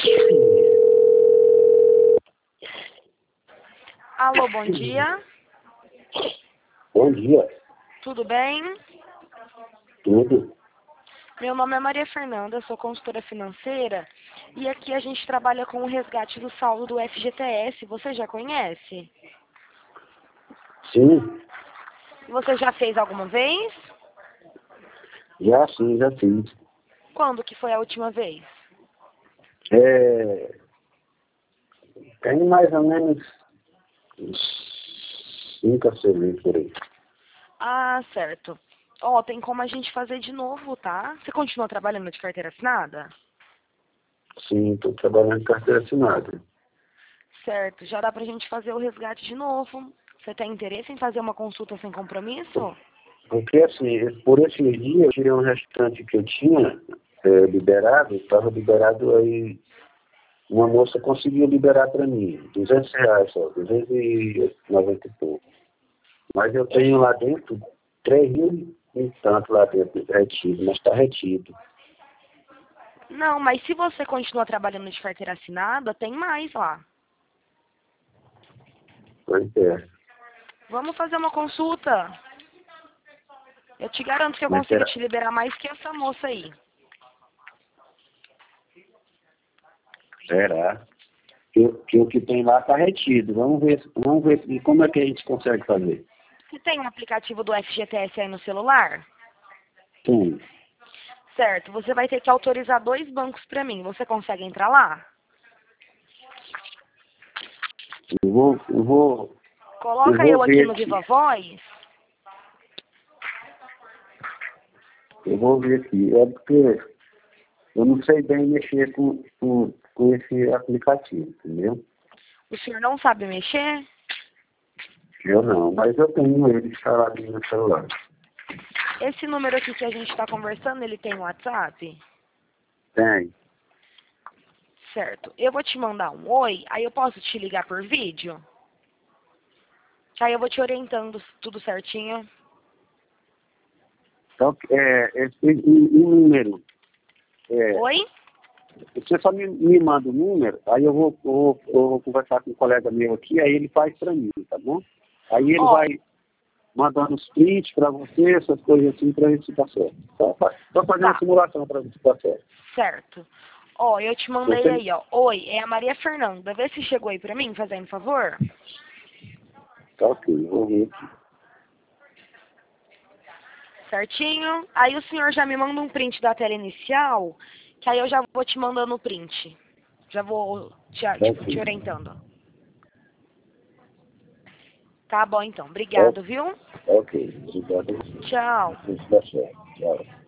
Alô, bom dia. Bom dia. Tudo bem? Tudo? Meu nome é Maria Fernanda, sou consultora financeira e aqui a gente trabalha com o resgate do saldo do FGTS. Você já conhece? Sim, Você já fez alguma vez? já sim, já fiz. Quando que foi a última vez? Tem mais ou menos uns 5 a 6 meses por aí. Ah, certo. Ó, tem como a gente fazer de novo, tá? Você continua trabalhando de carteira assinada? Sim, estou trabalhando em carteira assinada. Certo, já dá pra gente fazer o resgate de novo. Você tem interesse em fazer uma consulta sem compromisso? Porque assim, por esses dias eu tirei um restante que eu tinha liberado, estava liberado aí, uma moça conseguiu liberar para mim, R$ 200 só, 290 e pouco. Mas eu tenho lá dentro 3 mil e tanto lá dentro retido, mas está retido. Não, mas se você continua trabalhando de carteira assinada, tem mais lá. Pois é. Vamos fazer uma consulta. Eu te garanto que eu Mas consigo será? te liberar mais que essa moça aí. Será? Que o que tem lá está retido. Vamos ver como é que a gente consegue fazer. Você tem um aplicativo do FGTS aí no celular? Sim. Certo, você vai ter que autorizar 2 bancos para mim. Você consegue entrar lá? Eu Coloca vou eu aqui ver no aqui. Viva Voz. Eu vou ver aqui. É porque eu não sei bem mexer com esse aplicativo, entendeu? O senhor não sabe mexer? Eu não, mas eu tenho ele instalado no meu celular. Esse número aqui que a gente está conversando, ele tem WhatsApp? Tem. Certo. Eu vou te mandar um oi, aí eu posso te ligar por vídeo? Aí eu vou te orientando tudo certinho. Então, um número. Oi? Você só me manda o número, aí eu vou conversar com um colega meu aqui, aí ele faz para mim, tá bom? Aí ele Ó, vai mandando os prints para você, essas coisas assim, para ver se tá certo. Só fazer uma tá, simulação para ver se tá certo. certo. Ó, eu te mandei Você, aí, ó. Oi, é a Maria Fernanda. Vê se chegou aí pra mim, fazendo favor. tá ok, vou ver aqui. Certinho? Aí o senhor já me manda um print da tela inicial, que aí eu já vou te mandando o print. Já vou Tá te ok. orientando. Tá bom, então. Tá, Obrigado, viu? ok. Obrigado. Tchau. Isso dá certo. Tchau.